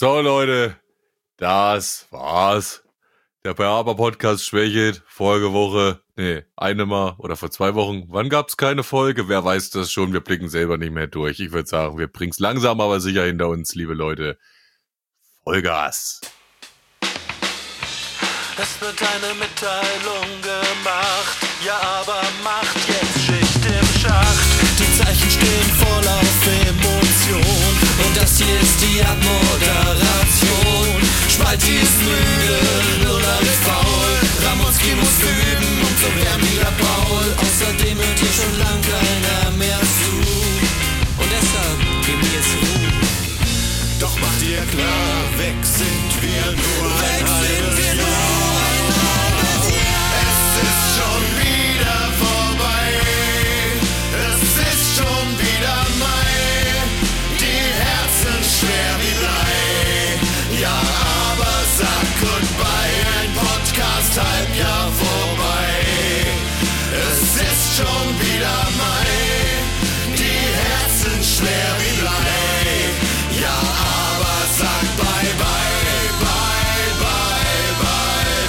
So Leute, das war's. Der Behaber-Podcast schwächelt. Eine Mal oder vor 2 Wochen. Wann gab's keine Folge? Wer weiß das schon? Wir blicken selber nicht mehr durch. Ich würde sagen, wir bringen's langsam, aber sicher hinter uns, liebe Leute. Vollgas. Es wird eine Mitteilung gemacht, ja, aber macht jetzt Schicht im Schacht. Die Zeichen stehen voll auf Emotion und das hier ist die Abmoderation. Spalti ist müde, Luna ist faul, Ramonski muss üben und so werden wieder Paul. Außerdem hört hier schon lang keiner mehr zu und deshalb geben wir es Ruhe. Doch macht ihr klar, weg sind wir nur ein halbes Jahr. Es ist schon wieder vorbei, es ist schon wieder Mai, die Herzen schwer wie Blei. Ja, aber sag goodbye, ein Podcast Halbjahr vorbei. Es ist schon wieder Mai, die Herzen schwer wie Blei. Ja, aber sag bye, bye, bye, bye, bye,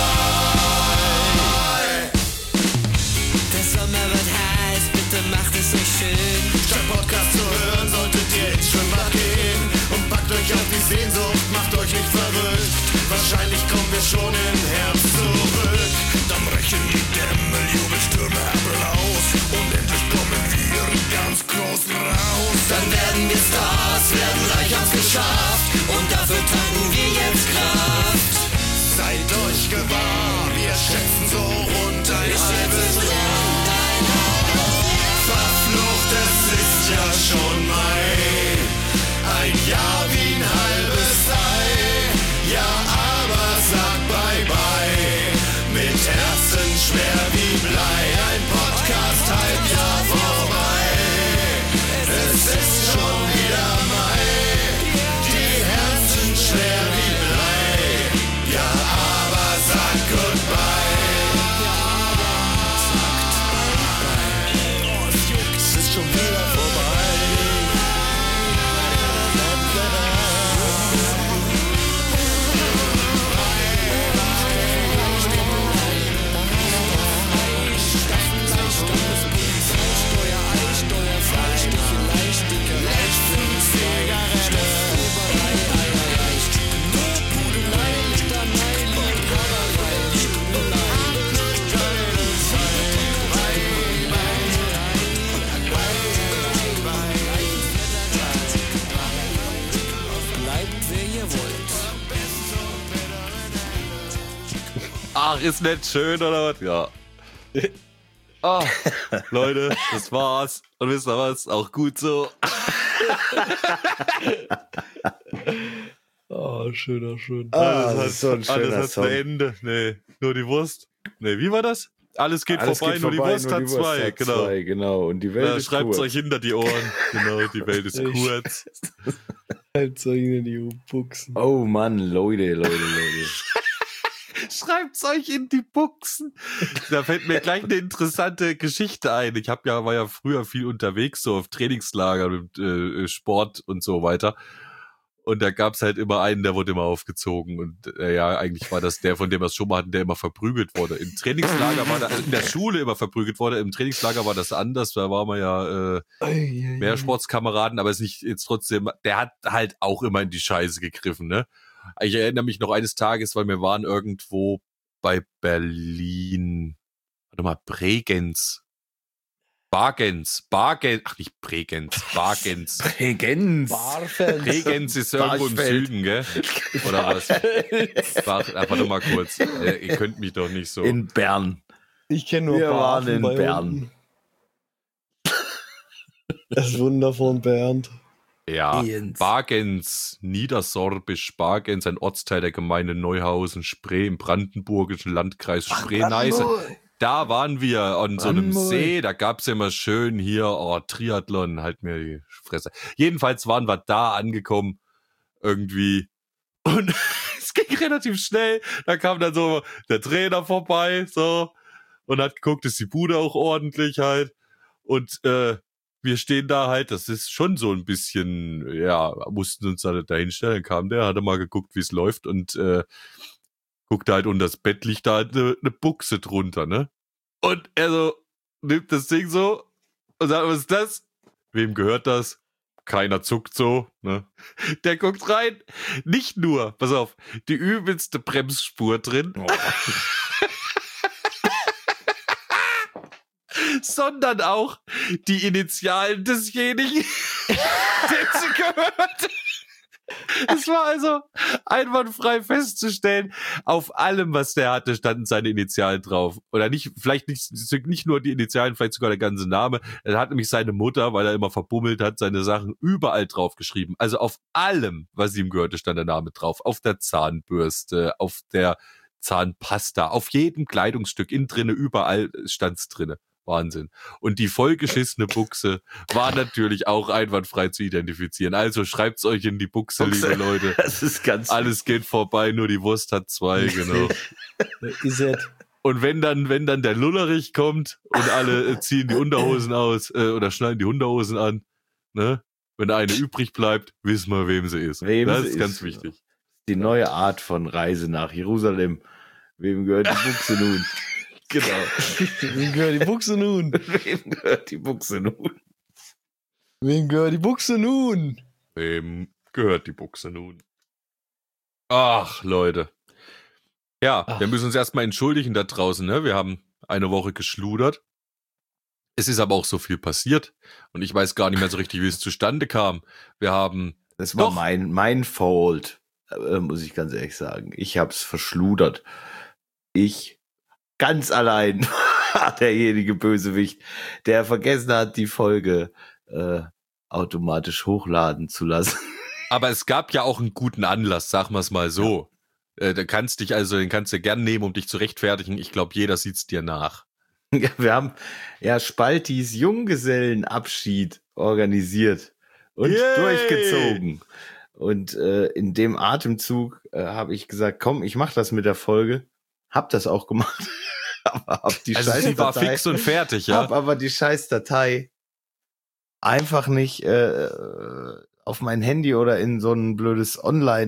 bye. Der Sommer wird heiß, bitte macht es euch schön. Statt Podcast zu hören, solltet ihr ins Schwimmbad gehen. Und packt euch auf die Sehnsucht, macht euch nicht verrückt. Wahrscheinlich kommen wir schon im Herbst zurück. Dann brechen die Dämme, Jubelstürme Applaus. Und endlich kommen wir ganz groß raus. Dann werden wir Stars, werden reich, haben's geschafft. Und dafür tanken wir jetzt Kraft. Seid euch gewahr, wir schätzen so rund ein halbes Jahr. Verflucht, es ist ja schon Mai. Ein Jahr wie ein halbes Ei. Ja, aber sag bye bye. Mit Herzen schwer wie Blei. Ein Podcast Halbjahr vorbei. Es ist schon wieder Mai. Die Herzen schwer wie Blei. Ja, aber sag goodbye. Ja, aber sagt bye bye. Oh, es juckt, es ist schon wieder vorbei. Ach, ist nicht schön, oder was? Ja. Ah, Leute, das war's. Und wisst ihr was? Auch gut so. Oh, schön. Alles ist so ein schöner hat Song. ein Ende. Nee, nur die Wurst. Nee, wie war das? Alles geht vorbei, nur die Wurst hat zwei. Genau. Genau. Und die Welt Ja, ist schreibt's kurz. euch hinter die Ohren. Genau, die Welt ist kurz. Halt so in die Buchsen. Oh Mann, Leute. Schreibt's euch in die Buchsen. Da fällt mir gleich eine interessante Geschichte ein. Ich war ja früher viel unterwegs, so auf Trainingslager mit Sport und so weiter. Und da gab's halt immer einen, der wurde immer aufgezogen. Und ja, eigentlich war das der, von dem wir es schon mal hatten, der immer verprügelt wurde. Im Trainingslager war also in der Schule immer verprügelt wurde. Im Trainingslager war das anders. Da waren wir ja mehr Sportskameraden, aber es ist nicht jetzt trotzdem, der hat halt auch immer in die Scheiße gegriffen, ne? Ich erinnere mich noch eines Tages, weil wir waren irgendwo bei Berlin, warte mal, Bregenz, ach nicht Bregenz, Bargens. Bregenz. Bregenz ist irgendwo im Barfeld. Süden, gell? Oder was? Warte mal kurz, ihr könnt mich doch nicht so. In Bern. Ich kenne nur Wir waren Barfen in bei Bern. unten. Das Wunder von Bernd. Ja, Jens. Bargens, Niedersorbisch, Bargens, ein Ortsteil der Gemeinde Neuhausen, Spree im brandenburgischen Landkreis Spree-Neiße. Da waren wir an so einem Brandenburg. See, da gab's immer schön hier, Triathlon, halt mir die Fresse. Jedenfalls waren wir da angekommen, irgendwie, und es ging relativ schnell, da kam dann so der Trainer vorbei, so, und hat geguckt, ist die Bude auch ordentlich halt, und wir stehen da halt, das ist schon so ein bisschen, ja, mussten uns da hinstellen, dann kam der, hat er mal geguckt, wie es läuft und guckt halt unter das Bett, liegt da halt eine Buchse drunter, ne? Und er so nimmt das Ding so und sagt, was ist das? Wem gehört das? Keiner zuckt so, ne? Der guckt rein, nicht nur, pass auf, die übelste Bremsspur drin, sondern auch die Initialen desjenigen, dem sie gehört. Es war also einwandfrei festzustellen, auf allem, was der hatte, standen seine Initialen drauf. Oder nicht, vielleicht nicht nur die Initialen, vielleicht sogar der ganze Name. Er hat nämlich seine Mutter, weil er immer verbummelt hat, seine Sachen überall drauf geschrieben. Also auf allem, was ihm gehörte, stand der Name drauf. Auf der Zahnbürste, auf der Zahnpasta, auf jedem Kleidungsstück, innen drinne, überall stand's drinne. Wahnsinn. Und die vollgeschissene Buchse war natürlich auch einwandfrei zu identifizieren. Also schreibt's euch in die Buchse, liebe Leute. Das ist ganz Alles geht vorbei, nur die Wurst hat zwei, genau. Is it? Und wenn dann der Lullerich kommt und alle ziehen die Unterhosen aus oder schneiden die Unterhosen an, ne? Wenn eine übrig bleibt, wissen wir, wem sie ist. Das ist ganz wichtig. Die neue Art von Reise nach Jerusalem. Wem gehört die Buchse nun? Genau. Wem gehört die Buchse nun? Wem gehört die Buchse nun? Wem gehört die Buchse nun? Wem gehört die Buchse nun? Ach, Leute. Ja, wir müssen uns erstmal entschuldigen da draußen, ne? Wir haben eine Woche geschludert. Es ist aber auch so viel passiert. Und ich weiß gar nicht mehr so richtig, wie es zustande kam. Wir haben... Das war Doch. mein Fault, muss ich ganz ehrlich sagen. Ich hab's verschludert. Ich ganz allein war derjenige Bösewicht, der vergessen hat, die Folge automatisch hochladen zu lassen. Aber es gab ja auch einen guten Anlass, sagen wir es mal so. Den kannst du gern nehmen, um dich zu rechtfertigen. Ich glaube, jeder sieht's dir nach. Ja, wir haben ja Spaltis Junggesellenabschied organisiert und Yay! durchgezogen. Und in dem Atemzug habe ich gesagt, komm, ich mach das mit der Folge. Hab das auch gemacht. Aber hab die Also sie war Scheißdatei, fix und fertig, ja. hab aber die Scheißdatei einfach nicht auf mein Handy oder in so ein blödes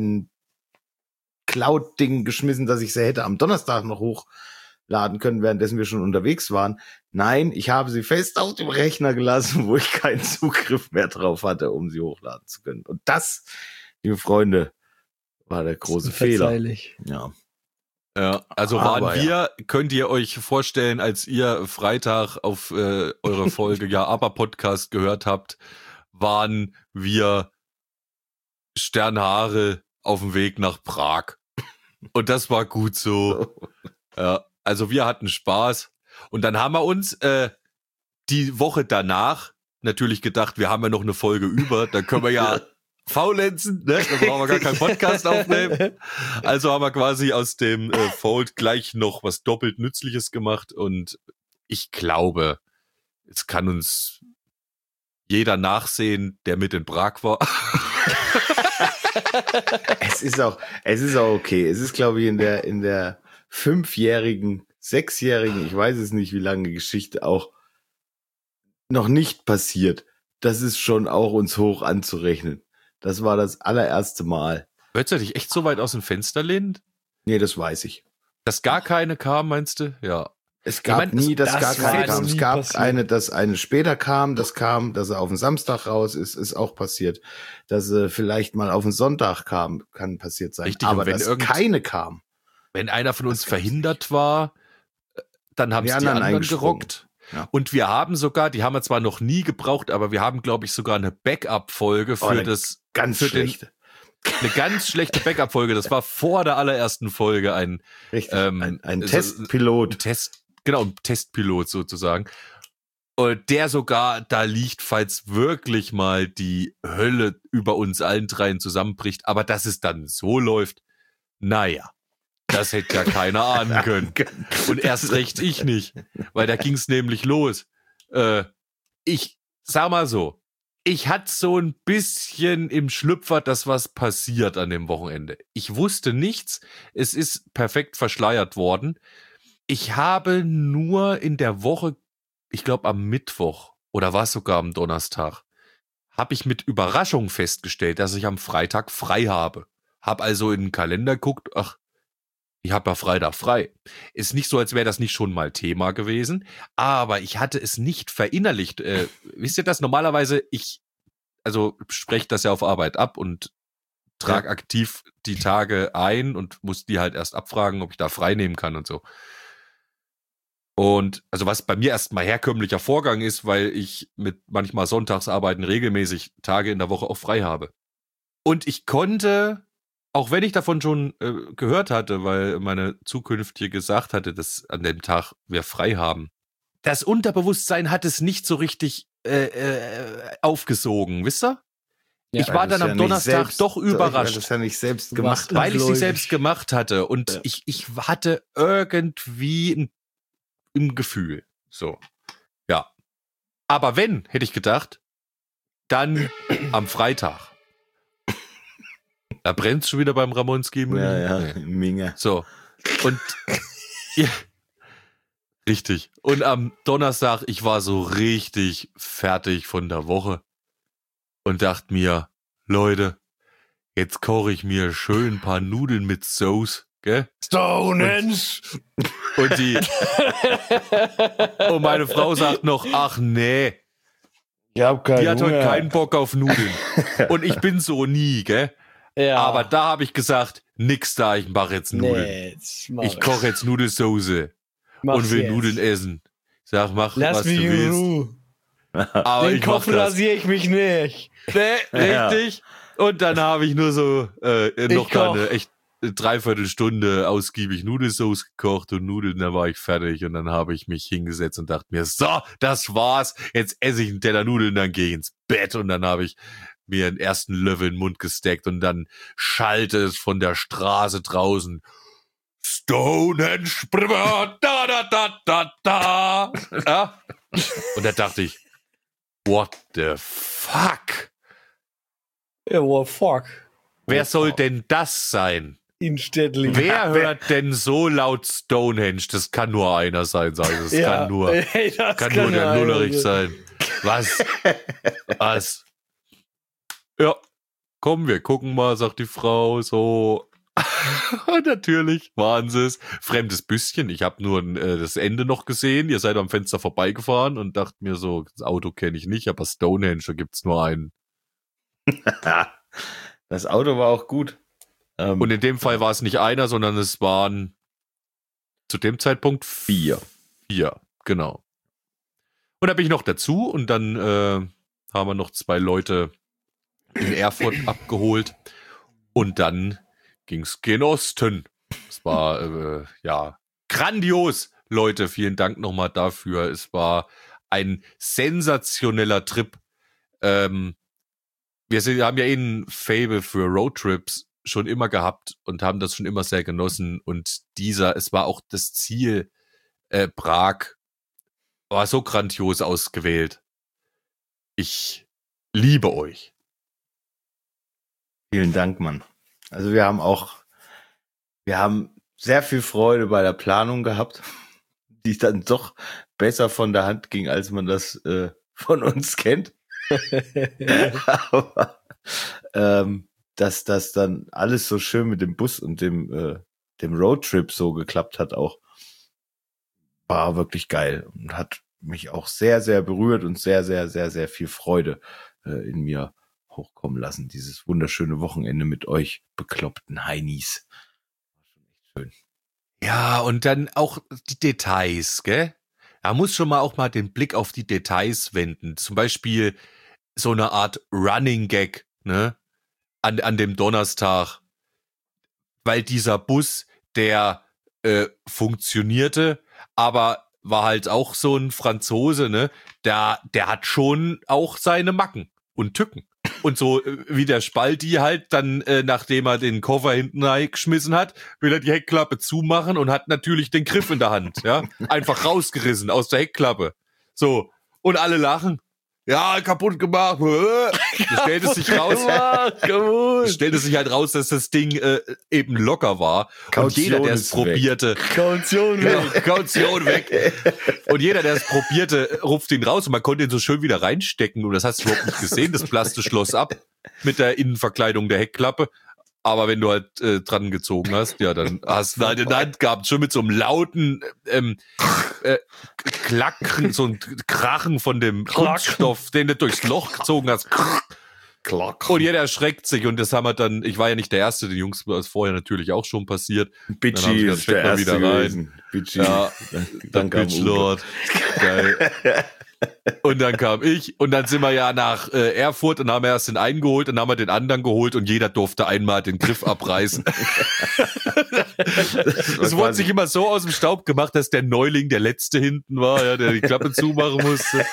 Online-Cloud-Ding geschmissen, dass ich sie hätte am Donnerstag noch hochladen können, währenddessen wir schon unterwegs waren. Nein, ich habe sie fest auf dem Rechner gelassen, wo ich keinen Zugriff mehr drauf hatte, um sie hochladen zu können. Und das, liebe Freunde, war der große Fehler. Verzeihlich. Ja. Ja, also Aber waren wir, könnt ihr euch vorstellen, als ihr Freitag auf eure Folge Ja Aber Podcast gehört habt, waren wir Sternhaare auf dem Weg nach Prag. Und das war gut so. Ja, also wir hatten Spaß. Und dann haben wir uns die Woche danach natürlich gedacht, wir haben ja noch eine Folge über, da können wir ja faulenzen, ne? Da brauchen wir gar keinen Podcast aufnehmen. Also haben wir quasi aus dem Fold gleich noch was doppelt Nützliches gemacht und ich glaube, es kann uns jeder nachsehen, der mit in Prag war. Es ist auch okay. Es ist, glaube ich, in der 5-jährigen, 6-jährigen, ich weiß es nicht, wie lange Geschichte auch noch nicht passiert. Das ist schon auch uns hoch anzurechnen. Das war das allererste Mal. Würdest du dich echt so weit aus dem Fenster lehnen? Nee, das weiß ich. Dass gar keine kam, meinst du? Ja. Es gab Ich mein, nie, dass das gar war keine jetzt kam. Es nie gab passiert. dass eine später kam, dass er auf den Samstag raus ist auch passiert. Dass vielleicht mal auf den Sonntag kam, kann passiert sein. Richtig, aber und wenn dass keine kam. Wenn einer von uns Das gab's verhindert war, dann haben es die anderen gerockt. Ja. Und wir haben sogar, die haben wir zwar noch nie gebraucht, aber wir haben, glaube ich, sogar eine Backup-Folge für Ganz für schlecht. eine ganz schlechte Backup-Folge. Das war vor der allerersten Folge ein Richtig. Ein so- Testpilot. ein Testpilot sozusagen. Und der sogar da liegt, falls wirklich mal die Hölle über uns allen dreien zusammenbricht. Aber dass es dann so läuft, naja, das hätte ja keiner ahnen können. Und erst recht ich nicht, weil da ging's nämlich los. Ich sag mal so, ich hatte so ein bisschen im Schlüpfer, dass was passiert an dem Wochenende. Ich wusste nichts, es ist perfekt verschleiert worden. Ich habe nur in der Woche, ich glaube am Mittwoch oder war es sogar am Donnerstag, habe ich mit Überraschung festgestellt, dass ich am Freitag frei habe. Hab also in den Kalender geguckt, ach, ich habe ja Freitag frei. Ist nicht so, als wäre das nicht schon mal Thema gewesen, aber ich hatte es nicht verinnerlicht. Wisst ihr das? Normalerweise, ich spreche das ja auf Arbeit ab und trage aktiv die Tage ein und muss die halt erst abfragen, ob ich da frei nehmen kann und so. Und also was bei mir erstmal herkömmlicher Vorgang ist, weil ich mit manchmal Sonntagsarbeiten regelmäßig Tage in der Woche auch frei habe. Und ich konnte, auch wenn ich davon schon gehört hatte, weil meine Zukünftige gesagt hatte, dass an dem Tag wir frei haben, das Unterbewusstsein hat es nicht so richtig aufgesogen, wisst ihr? Ja, ich war dann am Donnerstag doch überrascht. Weil das ja nicht selbst gemacht Weil ich sie selbst gemacht hatte. Und ich hatte irgendwie im Gefühl. So. Ja. Aber wenn, hätte ich gedacht, dann am Freitag. Da brennt's schon wieder beim Ramonski. Ja, Minge. So. Und ja, richtig. Und am Donnerstag, ich war so richtig fertig von der Woche und dachte mir, Leute, jetzt koche ich mir schön ein paar Nudeln mit Sauce, gell? Stonehenge! Und meine Frau sagt noch, ach nee, Ich hab keinen die hat heute Hunger. keinen Bock auf Nudeln. Und ich bin so nie, gell? Ja. Aber da habe ich gesagt, nix da, ich mache jetzt Nudeln. Nee, jetzt mach Ich koche jetzt Nudelsoße Mach's und will jetzt. Nudeln essen. Ich sag, mach, Lass was mich du in willst. Ruhe. Aber Den ich mach Kopf das. rasiere ich mich nicht. Nee, Ja. richtig. Und dann habe ich nur so noch da eine echt Dreiviertelstunde ausgiebig Nudelsauce gekocht und Nudeln, dann war ich fertig und dann habe ich mich hingesetzt und dachte mir, so, das war's, jetzt esse ich einen Teller Nudeln, dann gehe ich ins Bett und dann habe ich mir einen ersten Löffel in den Mund gesteckt und dann schallte es von der Straße draußen, Stonehenge, da, da, da, da, da. Ja? Und da dachte ich, what the fuck? Ja, what fuck. Wer soll denn das sein? In Städtling. Wer hört denn so laut Stonehenge? Das kann nur einer sein, sag ich. Das kann nur der Nullerich sein. Was? Was? Ja, komm, wir gucken mal, sagt die Frau so. Und natürlich waren sie es. Fremdes Büsschen. Ich habe nur das Ende noch gesehen. Ihr seid am Fenster vorbeigefahren und dachte mir so, das Auto kenne ich nicht, aber Stonehenge, da gibt's nur einen. Das Auto war auch gut. Und in dem Fall war es nicht einer, sondern es waren zu dem Zeitpunkt 4. 4, genau. Und da bin ich noch dazu und dann haben wir noch 2 Leute in Erfurt abgeholt und dann ging's gen Osten. Es war grandios, Leute. Vielen Dank nochmal dafür. Es war ein sensationeller Trip. Wir haben ja ein Faible für Roadtrips schon immer gehabt und haben das schon immer sehr genossen. Und es war auch das Ziel, Prag, war so grandios ausgewählt. Ich liebe euch. Vielen Dank, Mann. Also wir haben sehr viel Freude bei der Planung gehabt, die dann doch besser von der Hand ging, als man das von uns kennt. Aber dass das dann alles so schön mit dem Bus und dem Roadtrip so geklappt hat auch, war wirklich geil und hat mich auch sehr, sehr berührt und sehr, sehr, sehr, sehr viel Freude in mir hochkommen lassen. Dieses wunderschöne Wochenende mit euch bekloppten Heinis. War schon echt schön. Ja, und dann auch die Details, gell? Da muss schon mal auch mal den Blick auf die Details wenden. Zum Beispiel so eine Art Running Gag, ne? An dem Donnerstag. Weil dieser Bus, der funktionierte, aber war halt auch so ein Franzose, ne? Der hat schon auch seine Macken und Tücken. Und so wie der Spalti halt dann, nachdem er den Koffer hinten reingeschmissen hat, will er die Heckklappe zumachen und hat natürlich den Griff in der Hand, ja? Einfach rausgerissen aus der Heckklappe. So. Und alle lachen. Ja, kaputt gemacht. Da stellte sich raus. Stellte sich halt raus, dass das Ding eben locker war. Und jeder, der es probierte, Kaution weg. Kaution weg. Und jeder, der es probierte, ruft ihn raus und man konnte ihn so schön wieder reinstecken. Und das hast du überhaupt nicht gesehen. Das Plaste schloss ab mit der Innenverkleidung der Heckklappe. Aber wenn du halt dran gezogen hast, ja, dann hast du halt in der Hand gehabt, schon mit so einem lauten Klacken, so ein Krachen von dem Kunststoff, den du durchs Loch gezogen hast. Klack. Und jeder erschreckt sich und das haben wir dann, ich war ja nicht der Erste, den Jungs war es vorher natürlich auch schon passiert. Bitchy ist der Erste wieder rein. gewesen. Bitchy. Ja, Dann kam Bitch Lord. Geil. Und dann kam ich und dann sind wir ja nach Erfurt und haben erst den einen geholt und dann haben wir den anderen geholt und jeder durfte einmal den Griff abreißen. Es wurde sich immer so aus dem Staub gemacht, dass der Neuling der Letzte hinten war, ja, der die Klappe zumachen musste.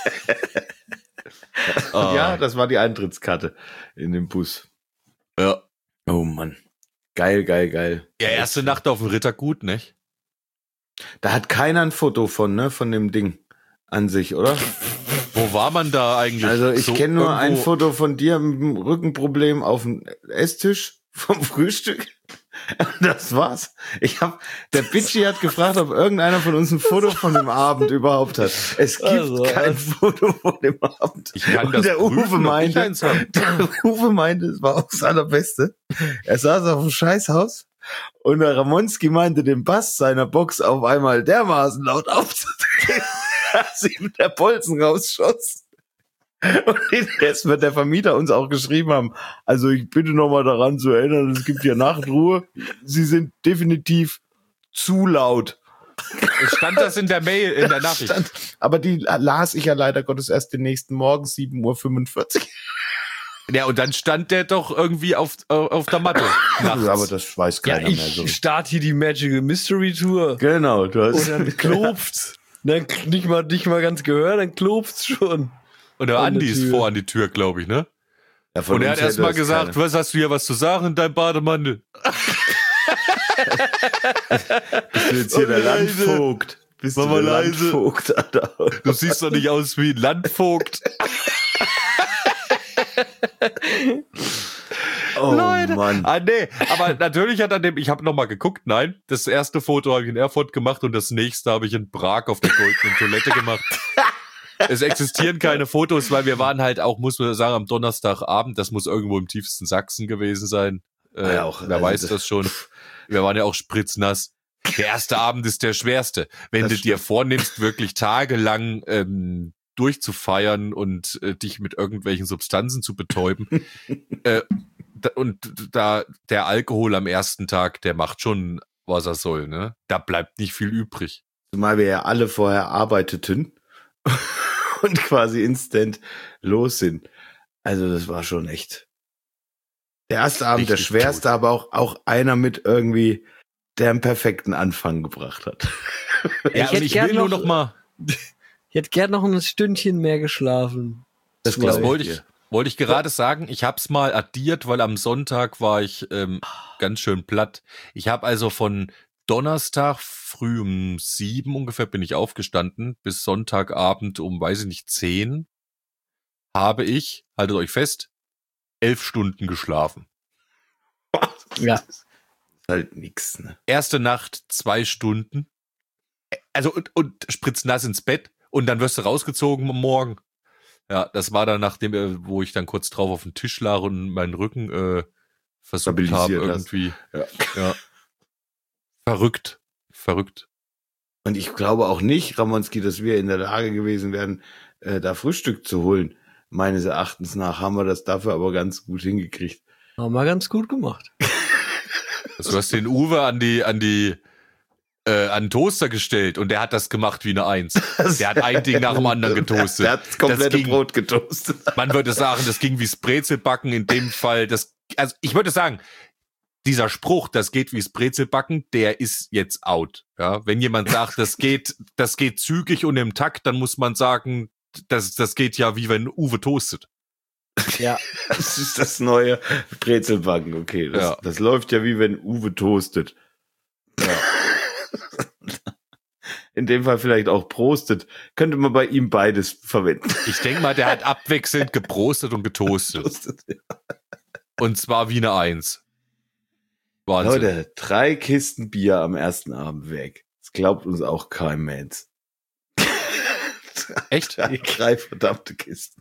Ja, das war die Eintrittskarte in dem Bus. Ja. Oh Mann. Geil, geil, geil. Ja, erste Nacht auf dem Rittergut, nicht? Da hat keiner ein Foto von dem Ding an sich, oder? Wo war man da eigentlich? Also ich So kenne nur irgendwo- ein Foto von dir mit dem Rückenproblem auf dem Esstisch vom Frühstück. Das war's. Der Bitchy hat gefragt, ob irgendeiner von uns ein Foto von dem Abend überhaupt hat. Es gibt Also, kein Foto von dem Abend. Ich kann Und das der prüfen, Uwe ob ich meinte, eins hab. es war auch das Allerbeste. Er saß auf dem Scheißhaus und der Ramonski meinte, den Bass seiner Box auf einmal dermaßen laut aufzudrehen, dass ihm der Bolzen rausschoss. Und den Rest wird der Vermieter uns auch geschrieben haben. Also ich bitte nochmal daran zu erinnern, es gibt hier Nachtruhe. Sie sind definitiv zu laut. Stand das in der Mail, in der Nachricht? Aber die las ich ja leider Gottes erst den nächsten Morgen, 7:45 Uhr. Ja, und dann stand der doch irgendwie auf der Matte. nachts. Aber das weiß Ja, keiner mehr so. ich starte hier die Magical Mystery Tour. Genau, du hast. Und dann klopft's. Dann nicht mal ganz gehört, dann klopft's schon. Und der an Andi der ist Tür. vor an die Tür, glaube ich, ne? Ja, von Und er uns hat erst mal hätte das gesagt, keiner. was hast du hier was zu sagen in deinem Bademantel? Bist du jetzt hier der leise. Landvogt? Bist Mach du mal der leise. Landvogt, Alter? Du siehst doch nicht aus wie ein Landvogt. Oh Mann. Ah, nee, aber natürlich hat an dem, ich habe nochmal geguckt, nein, das erste Foto habe ich in Erfurt gemacht und das nächste habe ich in Prag auf der goldenen Toilette gemacht. Es existieren keine Fotos, weil wir waren halt auch, muss man sagen, am Donnerstagabend, das muss irgendwo im tiefsten Sachsen gewesen sein. Ja, auch, wer also weiß das- das schon. Wir waren ja auch spritznass. Der erste Abend ist der schwerste. Wenn Das du dir vornimmst, wirklich tagelang durchzufeiern und dich mit irgendwelchen Substanzen zu betäuben, da der Alkohol am ersten Tag, der macht schon, was er soll, ne? Da bleibt nicht viel übrig. Zumal wir ja alle vorher arbeiteten und quasi instant los sind. Also das war schon echt. Der erste Abend, der Richtig schwerste, gut. aber auch einer mit irgendwie, der einen perfekten Anfang gebracht hat. Ja, hätte und ich gern will nur noch mal, Ich hätte gern noch ein Stündchen mehr geschlafen. Das Zwei. das glaub wollte ich gerade sagen, ich hab's mal addiert, weil am Sonntag war ich ganz schön platt. Ich habe also von Donnerstag früh um 7 ungefähr bin ich aufgestanden, bis Sonntagabend um, weiß ich nicht, 10 habe ich, haltet euch fest, 11 Stunden geschlafen. Ja. Ist halt nix, ne? Erste Nacht 2 Stunden. Also und spritznass ins Bett und dann wirst du rausgezogen am Morgen. Ja, das war dann nachdem, wo ich dann kurz drauf auf dem Tisch lag und meinen Rücken versucht habe Stabilisiert hast. irgendwie. Ja. Ja. Verrückt. Und ich glaube auch nicht, Ramonski, dass wir in der Lage gewesen wären, da Frühstück zu holen. Meines Erachtens nach haben wir das dafür aber ganz gut hingekriegt. Haben wir ganz gut gemacht. Du hast den Uwe an den Toaster gestellt und der hat das gemacht wie eine Eins. Der hat ein Ding nach dem anderen getoastet. Der hat das komplette ging- Brot getoastet. Man würde sagen, das ging wie's Brezelbacken in dem Fall. Also ich würde sagen, dieser Spruch, das geht wie's Brezelbacken, der ist jetzt out. Ja, wenn jemand sagt, das geht zügig und im Takt, dann muss man sagen, das geht ja wie wenn Uwe toastet. Ja. Das ist das neue Brezelbacken. Okay, Ja. das läuft ja wie wenn Uwe toastet. in dem Fall vielleicht auch prostet, könnte man bei ihm beides verwenden. Ich denke mal, der hat abwechselnd geprostet und getoastet. Und zwar wie eine 1. Wahnsinn. Leute, 3 Kisten Bier am ersten Abend weg. Das glaubt uns auch kein Mensch. Echt? 3 verdammte Kisten.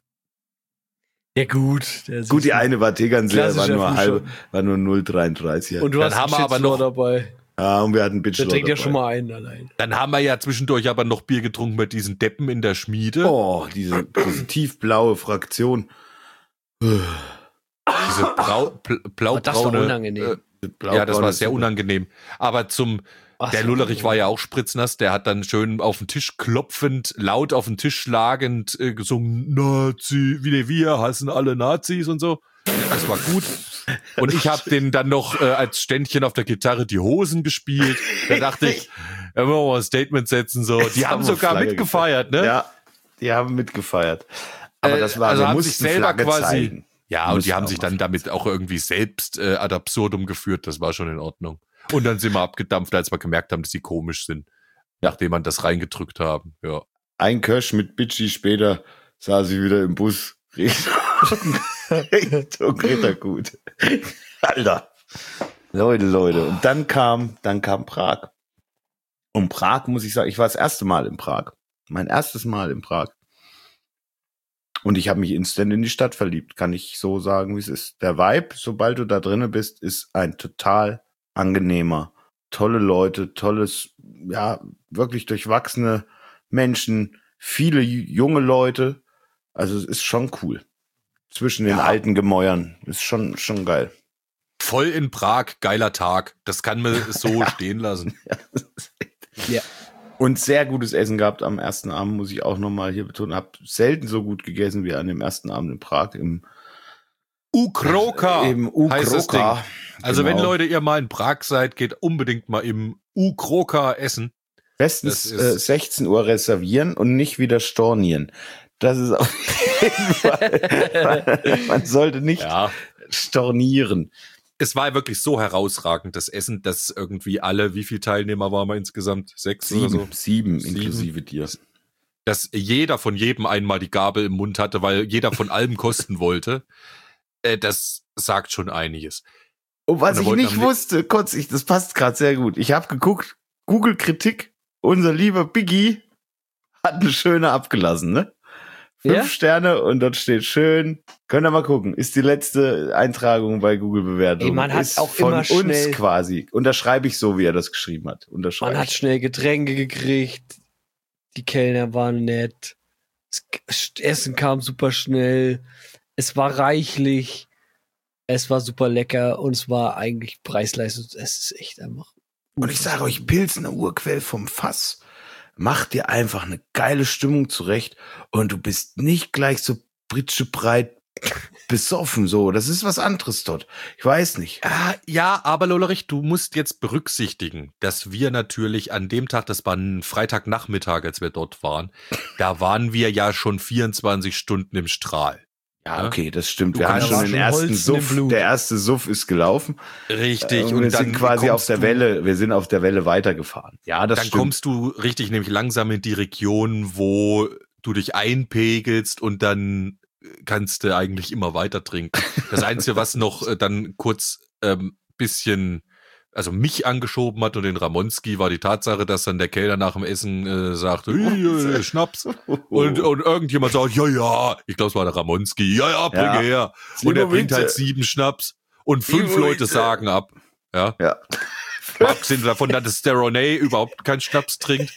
Ja gut. Gut, die eine war Tegernseer, war Klassischer nur halbe, Fußball. war nur 0,33. Und du Dann hast haben wir einen aber Shitstorm noch- dabei. Ja, und wir hatten Der Bitchlord trinkt ja dabei. schon mal einen allein. Dann haben wir ja zwischendurch aber noch Bier getrunken mit diesen Deppen in der Schmiede. Oh, diese tiefblaue Fraktion. Diese Oh, das war blaubraune. unangenehm. Ja, das war Blaubraune sehr Suppe. unangenehm. Aber der so. Lullerich war ja auch spritznass, der hat dann schön auf den Tisch klopfend, laut auf den Tisch schlagend gesungen, wir hassen alle Nazis und so. Das war gut. Und ich habe den dann noch als Ständchen auf der Gitarre die Hosen gespielt. Da dachte ich, ja, wollen wir mal ein Statement setzen. So. Die haben sogar Flagge mitgefeiert, ne? Ja, die haben mitgefeiert. Aber das war, also wir haben mussten sich selber Flagge quasi. zeigen. Ja, und die Mussten haben auch sich mal dann damit auch irgendwie selbst ad absurdum geführt. Das war schon in Ordnung. Und dann sind wir abgedampft, als wir gemerkt haben, dass sie komisch sind. Nachdem man das reingedrückt haben. Ja. Ein Kösch mit Bitchy später saß ich wieder im Bus Richtung Rittergut. Alter. Leute. Und dann kam Prag. Und Prag, muss ich sagen, ich war das erste Mal in Prag. Mein erstes Mal in Prag. Und ich habe mich instant in die Stadt verliebt, kann ich so sagen, wie es ist. Der Vibe, sobald du da drinnen bist, ist ein total angenehmer. Tolle Leute, tolles, ja, wirklich durchwachsene Menschen, viele junge Leute. Also es ist schon cool. Zwischen den alten Gemäuern. Ist schon geil. Voll in Prag, geiler Tag. Das kann man so stehen lassen. Ja. Und sehr gutes Essen gehabt am ersten Abend, muss ich auch nochmal hier betonen. Hab selten so gut gegessen wie an dem ersten Abend in Prag im Ukroka heißt das Ding. Ukroka. Also wenn Genau. Leute ihr mal in Prag seid, geht unbedingt mal im Ukroka essen. Bestens Das ist- 16 Uhr reservieren und nicht wieder stornieren. Das ist auf jeden Fall. Man sollte nicht Ja. stornieren. Es war wirklich so herausragend, das Essen, dass irgendwie alle, wie viele Teilnehmer waren wir insgesamt? 6 oder so? Sieben Sieben. inklusive dir. Dass jeder von jedem einmal die Gabel im Mund hatte, weil jeder von allem kosten wollte. Das sagt schon einiges. Und was Und da ich wollten nicht am wusste, das passt gerade sehr gut. Ich habe geguckt, Google-Kritik, unser lieber Biggie hat eine schöne abgelassen, ne? 5 Ja? Sterne und dort steht schön. Könnt ihr mal gucken. Ist die letzte Eintragung bei Google-Bewertung. Ey, man hat ist auch von immer uns schnell- quasi. Unterschreibe ich so, wie er das geschrieben hat. Unterschreibe Man hat ich. schnell Getränke gekriegt. Die Kellner waren nett. Das Essen kam super schnell. Es war reichlich. Es war super lecker und es war eigentlich Preis-Leistung. Es ist echt einfach. Und ich sage euch, Pilsner Urquell vom Fass. Mach dir einfach eine geile Stimmung zurecht und du bist nicht gleich so britschebreit besoffen, so. Das ist was anderes dort. Ich weiß nicht. Ja, aber Lollerich, du musst jetzt berücksichtigen, dass wir natürlich an dem Tag, das war ein Freitagnachmittag, als wir dort waren, da waren wir ja schon 24 Stunden im Strahl. Ja, okay, das stimmt. Du Wir haben kannst schon auch den schon ersten Holzen im Suff. Blut. Der erste Suff ist gelaufen. Richtig. Und wir sind quasi auf kommst der du- Welle. Wir sind auf der Welle weitergefahren. Ja, das Dann stimmt. kommst du richtig nämlich langsam in die Region, wo du dich einpegelst und dann kannst du eigentlich immer weiter trinken. Das Einzige, was noch dann kurz bisschen, also mich angeschoben hat und den Ramonski, war die Tatsache, dass dann der Kellner nach dem Essen sagt, Schnaps. Und irgendjemand sagt, ja, ich glaube, es war der Ramonski, ja, bring Ja. her. Und er bringt halt Slivovitze. 7 Schnaps und 5 Slivovitze. Leute sagen ab. Ja. Ja. Abgesehen davon, dass der Ronay überhaupt keinen Schnaps trinkt.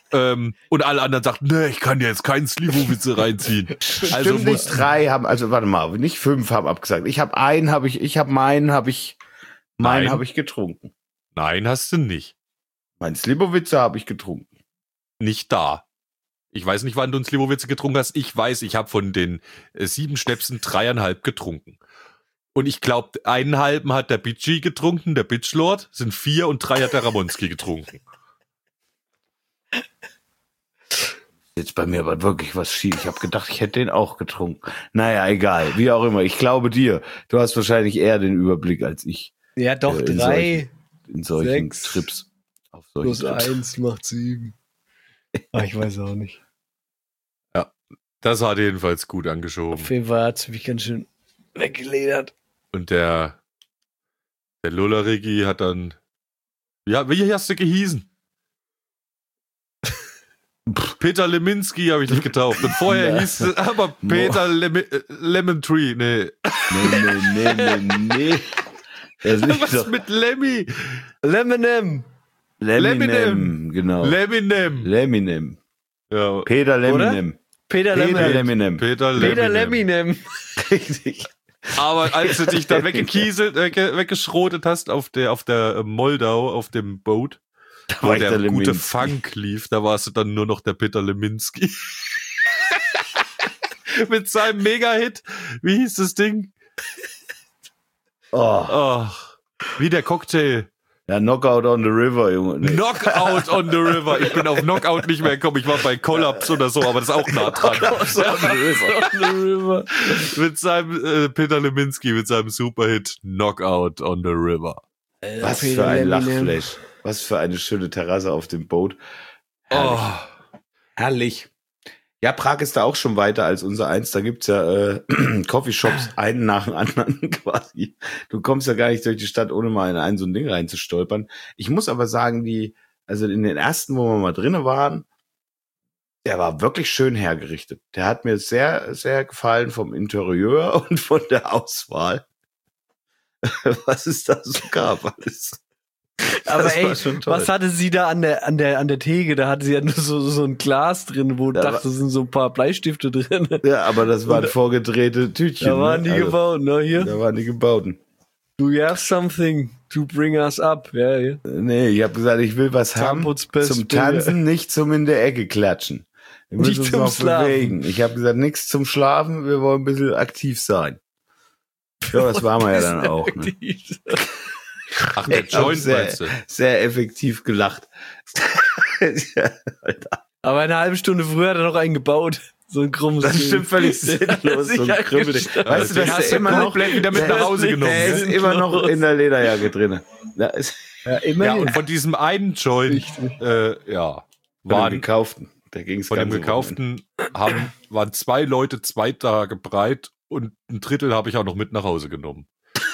Und alle anderen sagten, nee, ich kann dir jetzt keinen Slivovitze reinziehen. Also Stimmt muss nicht, 3 haben, also warte mal, nicht 5 haben abgesagt. Meinen habe ich getrunken. Nein, hast du nicht. Mein Slivovitze habe ich getrunken. Nicht da. Ich weiß nicht, wann du einen Slivovitze getrunken hast. Ich weiß, ich habe von den 7 Schnäpsen 3,5 getrunken. Und ich glaube, 1,5 hat der Bitchy getrunken, der Bitchlord, sind 4 und 3 hat der Ramonski getrunken. Jetzt bei mir aber wirklich was schief. Ich habe gedacht, ich hätte den auch getrunken. Naja, egal. Wie auch immer. Ich glaube dir. Du hast wahrscheinlich eher den Überblick als ich Ja, doch, in 3 in solchen 6 Trips. Auf solchen plus Trips. 1 macht 7. Ich weiß auch nicht. Das hat jedenfalls gut angeschoben. Auf jeden Fall hat es mich ganz schön weggeledert. Und der Lullerigi hat dann, ja, wie hast du gehießen? Peter Leminski habe ich dich getauft. Und vorher hieß es aber Peter Lemon Tree. Nee. Nee. Was mit Lemmy? Leminem. Leminem, genau. Leminem. Ja. Peter Leminem. Peter Leminem. Peter Peter Leminem. Leminem. Richtig. Aber als du dich dann weggeschrotet hast auf der Moldau, auf dem Boot, wo war ich der der gute Leminski. Funk lief, da warst du dann nur noch der Peter Leminski. Mit seinem Mega-Hit. Wie hieß das Ding? Oh. Oh, wie der Cocktail. Ja, Knockout on the River, Junge. Nee. Knockout on the River. Ich bin auf Knockout nicht mehr gekommen. Ich war bei Collapse oder so, aber das ist auch nah dran. Mit seinem Peter Leminski, mit seinem Superhit Knockout on the River. Was für ein Lachflash. Was für eine schöne Terrasse auf dem Boot. Herrlich. Oh, Herrlich. Ja, Prag ist da auch schon weiter als unser eins. Da gibt's ja Coffeeshops, einen nach dem anderen quasi. Du kommst ja gar nicht durch die Stadt, ohne mal in ein so ein Ding reinzustolpern. Ich muss aber sagen, also in den ersten, wo wir mal drinnen waren, der war wirklich schön hergerichtet. Der hat mir sehr, sehr gefallen vom Interieur und von der Auswahl. Was es da so gab alles. Aber Das ey, war schon toll. was hatte sie da an der Theke? Da hatte sie ja nur so ein Glas drin, wo ich Da dachte, da sind so ein paar Bleistifte drin. Ja, aber das waren vorgedrehte Tütchen. Da waren die ne? gebaut, ne? Hier. Da waren die gebauten. Do you have something to bring us up? Ja, ja. Nee, ich habe gesagt, ich will was haben Zahnputzbest- zum Tanzen, nicht zum in der Ecke klatschen. Wir müssen Nicht uns zum noch Schlafen. bewegen. Ich habe gesagt, nichts zum Schlafen, wir wollen ein bisschen aktiv sein. Ja, das waren wir ja dann auch. Ne? ach, der Ich hab Joint meinst du? sehr effektiv gelacht. Ja, Alter. Aber eine halbe Stunde früher hat er noch einen gebaut. So ein krummes Das Ding. stimmt völlig sinnlos. So ein Krümmel. Weißt du, Den dass hast der du immer noch komplett wieder mit nach Hause genommen. Der ist immer noch in der Lederjacke drin. Da ist Ja, Ja, immerhin. und von diesem einen Joint, von dem waren gekauften. Da ging's von dem ganz gekauften waren 2 Leute 2 Tage breit und ein Drittel habe ich auch noch mit nach Hause genommen.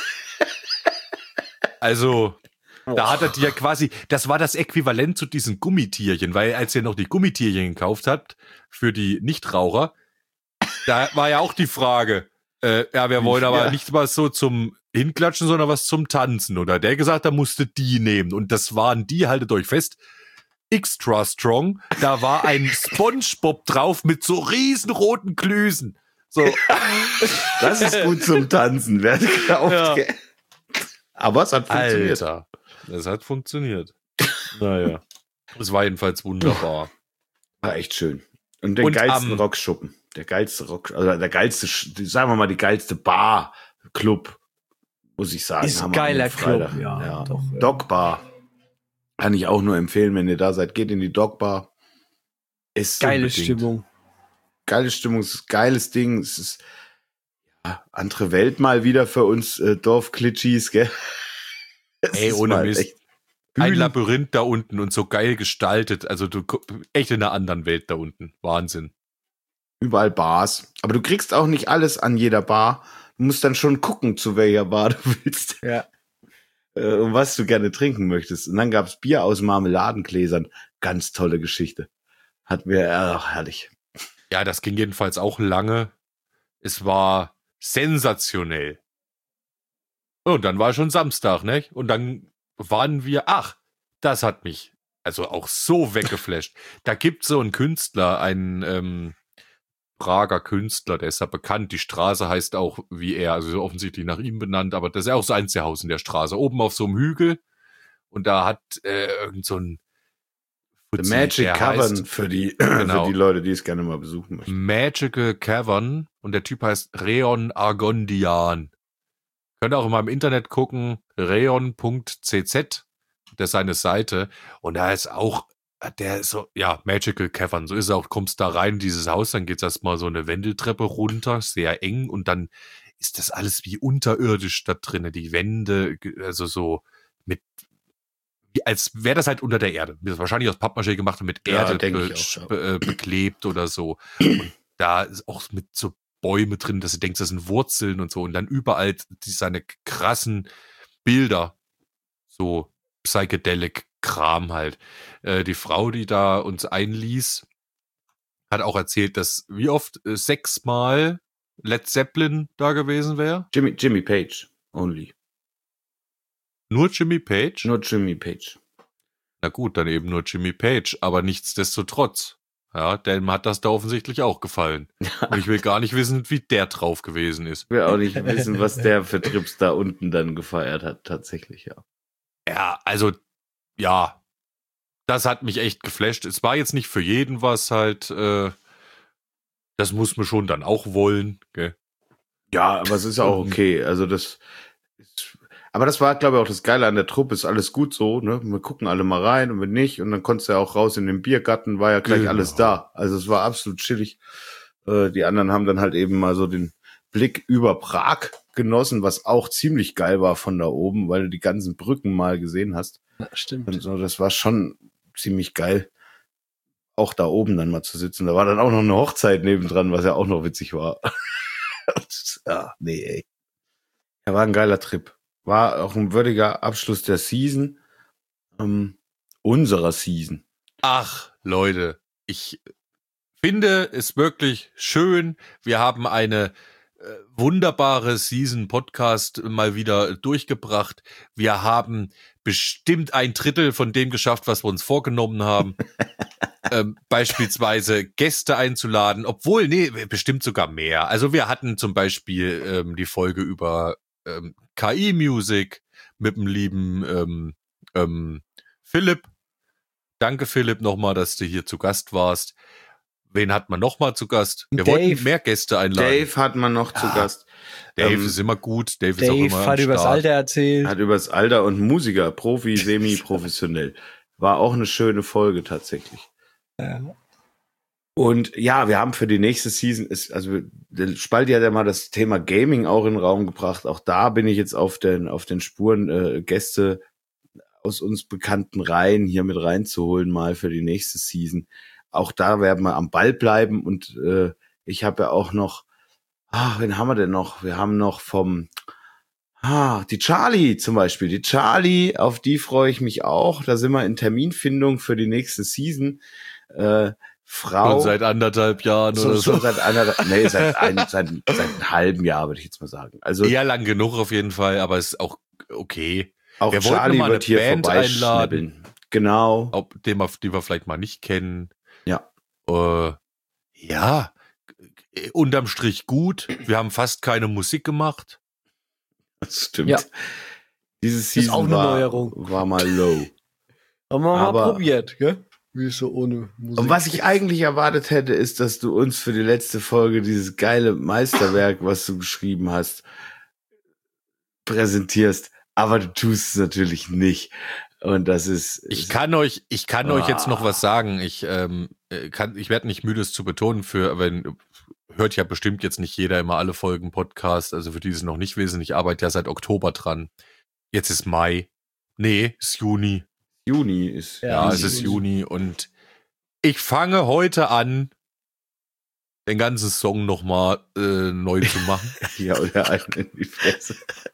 Also, da hat er dir quasi, das war das Äquivalent zu diesen Gummitierchen, weil als ihr noch die Gummitierchen gekauft habt für die Nichtraucher, da war ja auch die Frage, ja, wir wollen aber Ja. nicht was so zum Hinklatschen, sondern was zum Tanzen. Oder der gesagt, da musste die nehmen. Und das waren die, haltet euch fest, extra strong. Da war ein SpongeBob drauf mit so riesen roten Klüsen. So, Das ist gut zum Tanzen. Wer gekauft, Ja. gell? Aber es hat funktioniert. Alter, das hat funktioniert. Naja. Es war jedenfalls wunderbar. War echt schön. Und der Und geilsten am- Rockschuppen. Der geilste also der geilste, sagen wir mal, die geilste Bar, Club, muss ich sagen. Ist haben ein wir am geiler Freitag. Club, ja, doch, ja. Dog Bar. Kann ich auch nur empfehlen, wenn ihr da seid. Geht in die Dog Bar. Ist Geile unbedingt. Stimmung. Geile Stimmung, es ist ein geiles Ding. Es ist ja, andere Welt mal wieder für uns Dorfklitschis, gell? Es Ey, ist ohne mal Mist. echt Ein Bühnen- Labyrinth da unten und so geil gestaltet. Also du echt in einer anderen Welt da unten. Wahnsinn. Überall Bars. Aber du kriegst auch nicht alles an jeder Bar. Du musst dann schon gucken, zu welcher Bar du willst. Ja. Und was du gerne trinken möchtest. Und dann gab's Bier aus Marmeladengläsern. Ganz tolle Geschichte. Hat mir, ach, herrlich. Ja, das ging jedenfalls auch lange. Es war sensationell. Und dann war schon Samstag, ne? Und dann waren wir, das hat mich also auch so weggeflasht. Da gibt so einen Künstler, einen Prager Künstler, der ist ja bekannt. Die Straße heißt auch wie er, also offensichtlich nach ihm benannt, aber das ist ja auch so eins der Haus in der Straße. Oben auf so einem Hügel. Und da hat irgend so ein The Magic der Cavern heißt- für die, Genau. für die Leute, die es gerne mal besuchen möchten. Magical Cavern und der Typ heißt Reon Argondian. Könnt ihr auch mal im Internet gucken, reon.cz, das ist seine Seite. Und da ist auch, der ist so, ja, Magical Cavern, so ist es auch, kommst da rein in dieses Haus, dann geht's erstmal so eine Wendeltreppe runter, sehr eng und dann ist das alles wie unterirdisch da drinne, die Wände, also so mit als wäre das halt unter der Erde. Das ist wahrscheinlich aus Pappmaché gemacht und mit Ja, Erde denke ich auch, beklebt oder so. Und da ist auch mit so Bäume drin, dass du denkst, das sind Wurzeln und so. Und dann überall seine krassen Bilder. So Psychedelic-Kram halt. Die Frau, die da uns einließ, hat auch erzählt, dass wie oft 6-mal Led Zeppelin da gewesen wäre. Jimmy Page only. Nur Jimmy Page? Nur Jimmy Page. Na gut, dann eben nur Jimmy Page, aber nichtsdestotrotz. Ja, dem hat das da offensichtlich auch gefallen. Und ich will gar nicht wissen, wie der drauf gewesen ist. Ich will auch nicht wissen, was der für Trips da unten dann gefeiert hat, tatsächlich, ja. Ja, also, ja, das hat mich echt geflasht. Es war jetzt nicht für jeden was halt, das muss man schon dann auch wollen, gell? Ja, aber es ist auch okay. Also aber das war, glaube ich, auch das Geile an der Truppe. Ist alles gut so, ne? Wir gucken alle mal rein und wenn nicht. Und dann konntest du ja auch raus in den Biergarten, war ja gleich alles da. Also es war absolut chillig. Die anderen haben dann halt eben mal so den Blick über Prag genossen, was auch ziemlich geil war von da oben, weil du die ganzen Brücken mal gesehen hast. Ja, stimmt. Und so, das war schon ziemlich geil, auch da oben dann mal zu sitzen. Da war dann auch noch eine Hochzeit nebendran, was ja auch noch witzig war. Ja, nee, ey. Ja, war ein geiler Trip. War auch ein würdiger Abschluss der Season. Unserer Season. Ach, Leute, ich finde es wirklich schön. Wir haben eine wunderbare Season-Podcast mal wieder durchgebracht. Wir haben bestimmt 1/3 von dem geschafft, was wir uns vorgenommen haben. Beispielsweise Gäste einzuladen, obwohl, nee, bestimmt sogar mehr. Also wir hatten zum Beispiel die Folge über KI-Music mit dem lieben Philipp. Danke, Philipp, nochmal, dass du hier zu Gast warst. Wen hat man nochmal zu Gast? Wir wollten mehr Gäste einladen. Dave hat man noch zu Gast. Dave ist immer gut. Dave ist auch immer hat übers Alter erzählt. Hat übers Alter und Musiker, Profi, semi-professionell. War auch eine schöne Folge tatsächlich. Ja. Und ja, wir haben für die nächste Season, der Spalti hat ja mal das Thema Gaming auch in den Raum gebracht. Auch da bin ich jetzt auf den Spuren, Gäste aus uns bekannten Reihen hier mit reinzuholen, mal für die nächste Season. Auch da werden wir am Ball bleiben und ich habe ja auch noch, wen haben wir denn noch? Wir haben noch die Charlie zum Beispiel. Die Charlie, auf die freue ich mich auch. Da sind wir in Terminfindung für die nächste Season. Frau. Und seit 1,5 Jahren oder so. Seit einem halben Jahr, würde ich jetzt mal sagen. Also eher lang genug auf jeden Fall, aber ist auch okay. Auch wir Charlie wollten mal wird hier Band einladen. Genau. Die wir vielleicht mal nicht kennen. Ja. Ja, unterm Strich gut. Wir haben fast keine Musik gemacht. Das stimmt. Ja. Diese Season ist auch eine Neuerung. war mal low. Haben wir mal probiert, gell? Wie ist so ohne Musik. Und was ich eigentlich erwartet hätte, ist, dass du uns für die letzte Folge dieses geile Meisterwerk, was du geschrieben hast, präsentierst. Aber du tust es natürlich nicht. Und das ist. Ich kann euch jetzt noch was sagen. Ich werde nicht müde, es zu betonen. Hört ja bestimmt jetzt nicht jeder immer alle Folgen Podcast. Also für die es noch nicht wissen, ich arbeite ja seit Oktober dran. Jetzt ist Mai. Nee, ist Juni. Juni ist. Ja, es ist Juni und ich fange heute an, den ganzen Song nochmal neu zu machen. Ja, oder einen in die Fresse.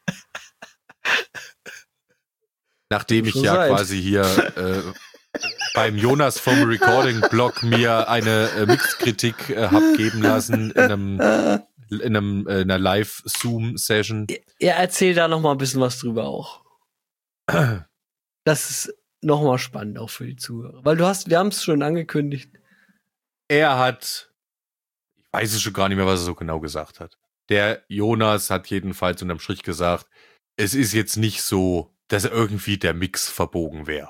Nachdem ich ja quasi hier beim Jonas vom Recording-Blog mir eine Mixkritik hab geben lassen in einer Live-Zoom-Session. Er erzählt da noch mal ein bisschen was drüber auch. Das ist noch mal spannend auch für die Zuhörer. Weil wir haben es schon angekündigt. Er hat, ich weiß es schon gar nicht mehr, was er so genau gesagt hat. Der Jonas hat jedenfalls unterm Strich gesagt, es ist jetzt nicht so, dass irgendwie der Mix verbogen wäre.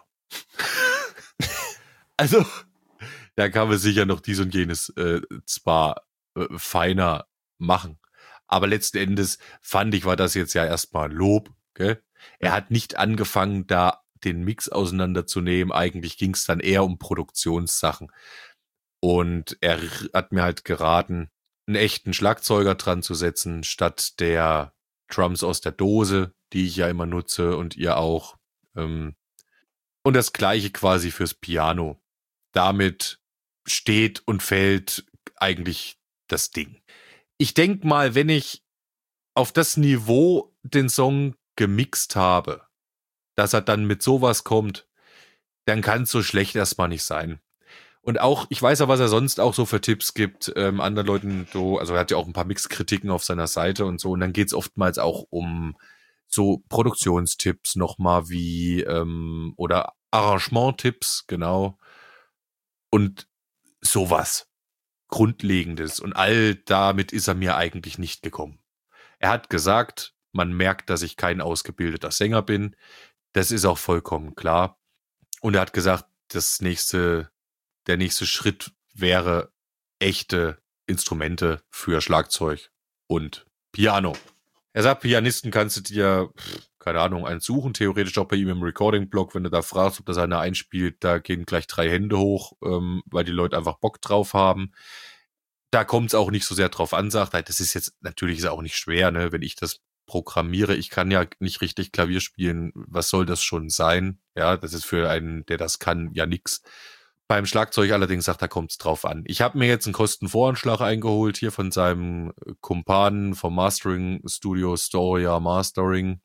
Also, da kann man sicher noch dies und jenes zwar feiner machen, aber letzten Endes fand ich, war das jetzt ja erstmal ein Lob, gell? Er hat nicht angefangen, da den Mix auseinanderzunehmen, eigentlich ging es dann eher um Produktionssachen. Und er hat mir halt geraten, einen echten Schlagzeuger dran zu setzen, statt der Drums aus der Dose, die ich ja immer nutze und ihr auch. Und das Gleiche quasi fürs Piano. Damit steht und fällt eigentlich das Ding. Ich denke mal, wenn ich auf das Niveau den Song gemixt habe, dass er dann mit sowas kommt, dann kann es so schlecht erstmal nicht sein. Und auch, ich weiß ja, was er sonst auch so für Tipps gibt, anderen Leuten so, also er hat ja auch ein paar Mixkritiken auf seiner Seite und so, und dann geht's oftmals auch um so Produktionstipps nochmal wie, oder Arrangementtipps, genau, und sowas Grundlegendes. Und all damit ist er mir eigentlich nicht gekommen. Er hat gesagt, man merkt, dass ich kein ausgebildeter Sänger bin. Das ist auch vollkommen klar. Und er hat gesagt, der nächste Schritt wäre echte Instrumente für Schlagzeug und Piano. Er sagt, Pianisten kannst du dir, keine Ahnung, einen suchen, theoretisch auch bei ihm im Recording-Blog, wenn du da fragst, ob das einer einspielt, da gehen gleich 3 Hände hoch, weil die Leute einfach Bock drauf haben. Da kommt es auch nicht so sehr drauf an, sagt er, das ist jetzt, natürlich ist es auch nicht schwer, ne, wenn ich das programmiere, ich kann ja nicht richtig Klavier spielen, was soll das schon sein? Ja, das ist für einen, der das kann, ja nix. Beim Schlagzeug allerdings sagt er, kommt es drauf an. Ich habe mir jetzt einen Kostenvoranschlag eingeholt, hier von seinem Kumpanen vom Mastering-Studio Storia Mastering.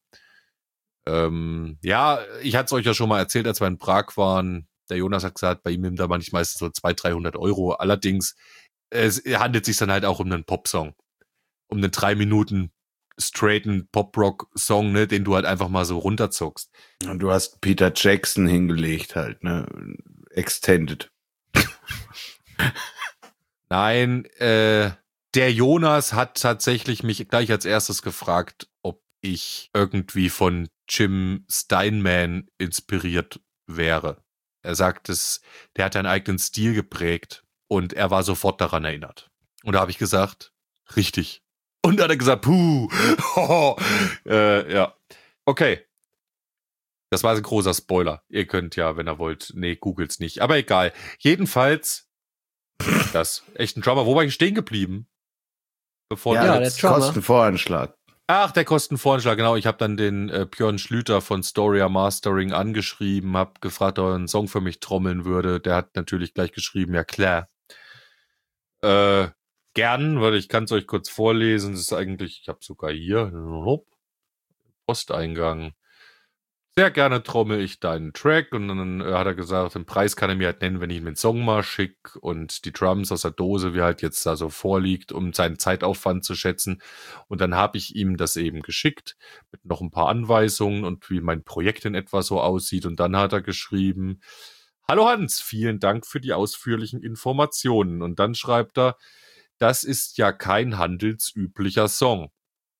Ja, ich hatte es euch ja schon mal erzählt, als wir in Prag waren. Der Jonas hat gesagt, bei ihm nimmt er manchmal so 200-300 Euro. Allerdings, es handelt sich dann halt auch um einen Popsong. Um einen 3 Minuten straighten Pop-Rock-Song, ne, den du halt einfach mal so runterzuckst. Und du hast Peter Jackson hingelegt halt, ne? Extended. Nein, der Jonas hat tatsächlich mich gleich als erstes gefragt, ob ich irgendwie von Jim Steinman inspiriert wäre. Er sagt, der hat einen eigenen Stil geprägt und er war sofort daran erinnert. Und da habe ich gesagt, richtig. Und dann hat er gesagt, ja. Okay. Das war ein großer Spoiler. Ihr könnt ja, wenn ihr wollt, googelt's nicht. Aber egal. Jedenfalls, das echt ein Drummer. Wo war ich stehen geblieben? Bevor der Drummer. Kostenvoranschlag. Ach, der Kostenvoranschlag, genau. Ich habe dann den Björn Schlüter von Storia Mastering angeschrieben, habe gefragt, ob er einen Song für mich trommeln würde. Der hat natürlich gleich geschrieben, ja klar. Gern, weil ich kann es euch kurz vorlesen. Das ist eigentlich, ich habe sogar hier Posteingang. Sehr gerne trommel ich deinen Track, und dann hat er gesagt, den Preis kann er mir halt nennen, wenn ich ihm den Song mal schicke und die Drums aus der Dose, wie halt jetzt da so vorliegt, um seinen Zeitaufwand zu schätzen. Und dann habe ich ihm das eben geschickt mit noch ein paar Anweisungen und wie mein Projekt in etwa so aussieht. Und dann hat er geschrieben, hallo Hans, vielen Dank für die ausführlichen Informationen. Und dann schreibt er, das ist ja kein handelsüblicher Song.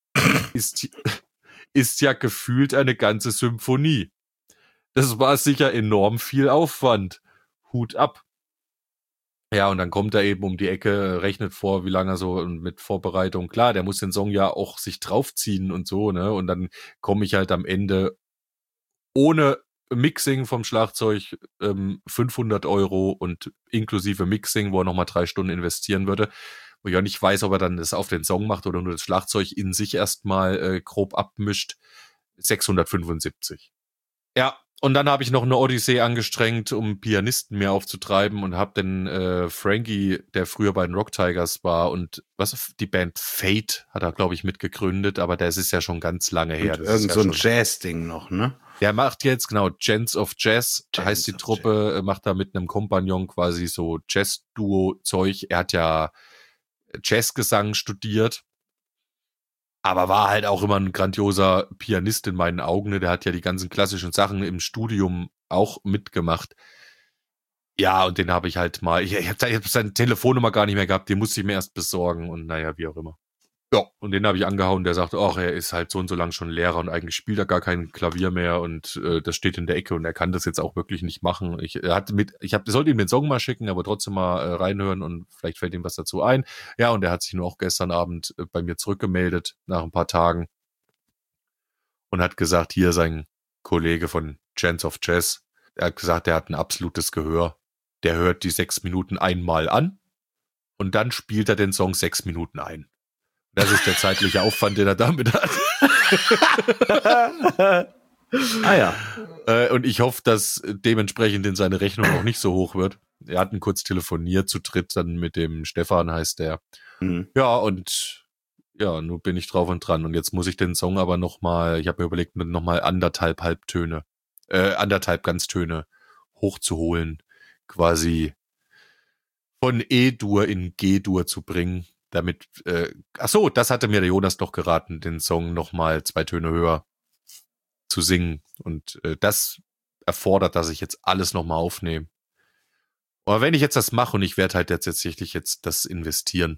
Ist ja gefühlt eine ganze Symphonie. Das war sicher enorm viel Aufwand. Hut ab. Ja, und dann kommt er eben um die Ecke, rechnet vor, wie lange er so mit Vorbereitung. Klar, der muss den Song ja auch sich draufziehen und so, ne? Und dann komme ich halt am Ende ohne Mixing vom Schlagzeug 500 Euro und inklusive Mixing, wo er nochmal 3 Stunden investieren würde. Wo ich auch nicht weiß, ob er dann das auf den Song macht oder nur das Schlagzeug in sich erstmal grob abmischt. 675. Ja, und dann habe ich noch eine Odyssee angestrengt, um Pianisten mehr aufzutreiben, und habe den Frankie, der früher bei den Rock Tigers war, und die Band Fate hat er, glaube ich, mitgegründet, aber das ist ja schon ganz lange her. Und irgend so ein Jazz-Ding noch, ne? Der macht jetzt, genau, Gents of Jazz, heißt die Truppe, macht da mit einem Kompagnon quasi so Jazz-Duo-Zeug. Er hat ja Jazzgesang studiert, aber war halt auch immer ein grandioser Pianist in meinen Augen. Ne? Der hat ja die ganzen klassischen Sachen im Studium auch mitgemacht. Ja, und den habe ich halt mal, ich hab seine Telefonnummer gar nicht mehr gehabt, die musste ich mir erst besorgen, und naja, wie auch immer. Ja, und den habe ich angehauen, der sagt, ach, er ist halt so und so lang schon Lehrer und eigentlich spielt er gar kein Klavier mehr, und das steht in der Ecke und er kann das jetzt auch wirklich nicht machen. Ich sollte ihm den Song mal schicken, aber trotzdem mal reinhören und vielleicht fällt ihm was dazu ein. Ja, und er hat sich nur auch gestern Abend bei mir zurückgemeldet nach ein paar Tagen und hat gesagt, hier sein Kollege von Gents of Jazz, er hat gesagt, der hat ein absolutes Gehör. Der hört die 6 Minuten einmal an und dann spielt er den Song 6 Minuten ein. Das ist der zeitliche Aufwand, den er damit hat. Ah ja. Und ich hoffe, dass dementsprechend in seine Rechnung auch nicht so hoch wird. Wir hatten kurz telefoniert zu dritt, dann mit dem Stefan heißt der. Mhm. Ja, und ja, nun bin ich drauf und dran. Und jetzt muss ich den Song aber nochmal, ich habe mir überlegt, nochmal anderthalb Ganztöne hochzuholen. Quasi von E-Dur in G-Dur zu bringen. Damit, das hatte mir der Jonas doch geraten, den Song nochmal 2 Töne höher zu singen. Und das erfordert, dass ich jetzt alles nochmal aufnehme. Aber wenn ich jetzt das mache und ich werde halt jetzt tatsächlich jetzt das investieren,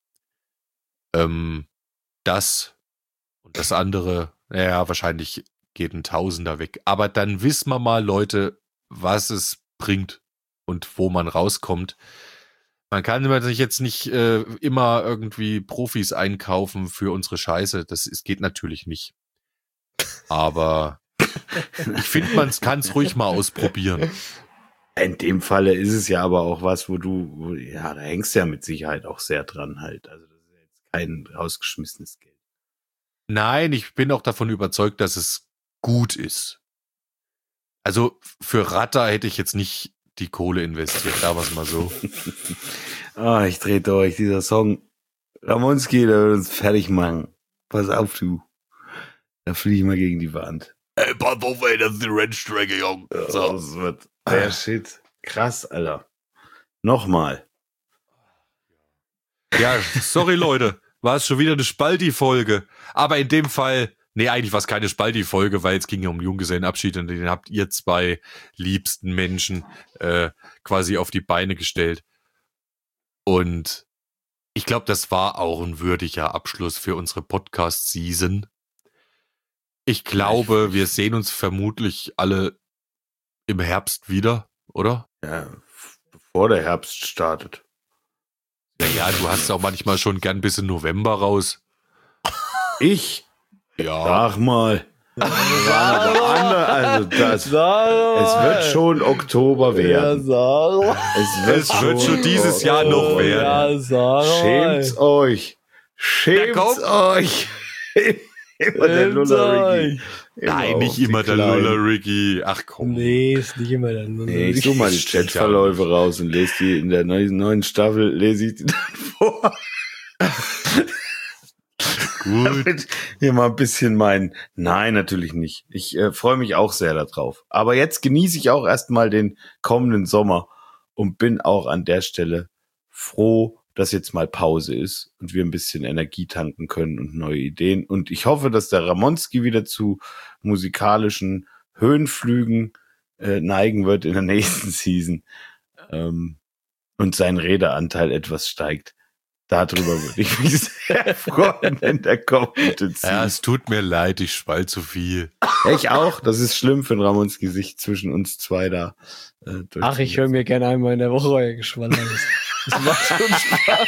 das und das andere, naja, wahrscheinlich geht ein Tausender weg. Aber dann wissen wir mal, Leute, was es bringt und wo man rauskommt. Man kann sich jetzt nicht immer irgendwie Profis einkaufen für unsere Scheiße. Das geht natürlich nicht. Aber ich finde, man kann es ruhig mal ausprobieren. In dem Falle ist es ja aber auch was, da hängst du ja mit Sicherheit auch sehr dran halt. Also das ist ja jetzt kein rausgeschmissenes Geld. Nein, ich bin auch davon überzeugt, dass es gut ist. Also für Ratter hätte ich jetzt nicht die Kohle investiert, da war es mal so. Ich drehe durch, dieser Song. Ramonski, der wird uns fertig machen. Pass auf, du. Da fliege ich mal gegen die Wand. Ey, pass auf, ey, das ist die Ranch-Strecke, Junge. So. Das wird der Shit. Krass, Alter. Nochmal. Ja, sorry, Leute. War es schon wieder eine Spalti-Folge. Aber in dem Fall, eigentlich war es keine Spalti-Folge, weil es ging ja um Junggesellenabschied und den habt ihr 2 liebsten Menschen quasi auf die Beine gestellt. Und ich glaube, das war auch ein würdiger Abschluss für unsere Podcast-Season. Ich glaube, wir sehen uns vermutlich alle im Herbst wieder, oder? Ja, bevor der Herbst startet. Naja, du hast auch manchmal schon gern bis in November raus. Ich? Ja. Sag mal. Es wird schon Oktober werden. Es wird schon dieses Jahr noch werden. Schämt euch. Schämt euch. Immer der Luller-Ricky. Nein, nicht immer der Luller-Ricky. Ach komm. Nee, ist nicht immer der Luller-Ricky. Nee, ich suche mal die Chatverläufe raus und lese die in der neuen Staffel, lese ich die dann vor. Gut. Damit hier mal ein bisschen Nein, natürlich nicht. Ich freue mich auch sehr darauf. Aber jetzt genieße ich auch erstmal den kommenden Sommer und bin auch an der Stelle froh, dass jetzt mal Pause ist und wir ein bisschen Energie tanken können und neue Ideen. Und ich hoffe, dass der Ramonski wieder zu musikalischen Höhenflügen neigen wird in der nächsten Season und sein Redeanteil etwas steigt. Darüber würde ich mich sehr freuen in der kommenden Season. Ja, es tut mir leid, ich schwall zu viel. Ich auch. Das ist schlimm für ein Ramonski, sich zwischen uns 2 da Ach, ich höre mir gerne einmal in der Woche euer Geschwaller. Das macht schon Spaß.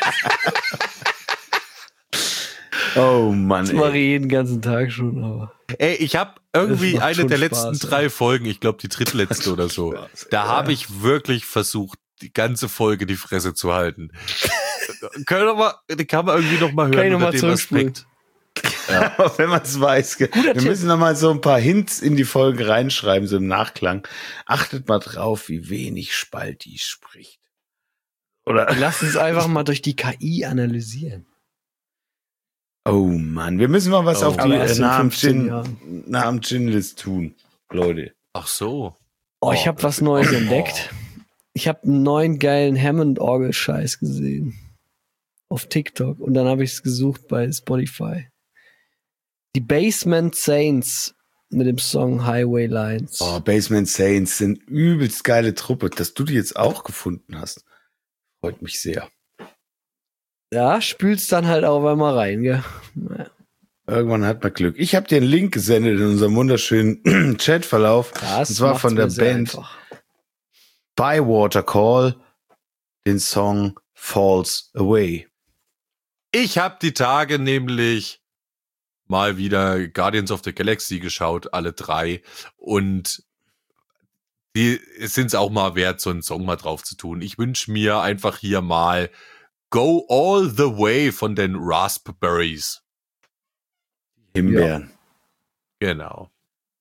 Oh Mann. Das mache ich jeden ganzen Tag schon, aber. Ey, ich habe irgendwie macht eine schon der Spaß, letzten 3 Folgen, ich glaube die drittletzte oder so, da habe ich wirklich versucht, die ganze Folge die Fresse zu halten. Kann man irgendwie noch mal hören unter dem Aspekt. Ja. Aber wenn man es weiß. Wir müssen noch mal so ein paar Hints in die Folge reinschreiben, so im Nachklang. Achtet mal drauf, wie wenig Spalti spricht. Oder? Lass uns einfach mal durch die KI analysieren. Oh Mann, wir müssen mal was auf die Namen Gin-List tun, Leute. Ach so. Oh, ich habe was Neues entdeckt. Ich habe einen neuen geilen Hammond-Orgel-Scheiß gesehen. Auf TikTok. Und dann habe ich es gesucht bei Spotify. Die Basement Saints mit dem Song Highway Lines. Oh, Basement Saints sind übelst geile Truppe. Dass du die jetzt auch gefunden hast, freut mich sehr. Ja, spülst dann halt auch einmal rein, gell? Naja. Irgendwann hat man Glück. Ich habe dir einen Link gesendet in unserem wunderschönen Chatverlauf. Das und zwar von der Band Bywater Call, den Song Falls Away. Ich habe die Tage nämlich mal wieder Guardians of the Galaxy geschaut, alle 3. Und die sind es auch mal wert, so einen Song mal drauf zu tun. Ich wünsche mir einfach hier mal Go All the Way von den Raspberries. Himbeeren. Genau.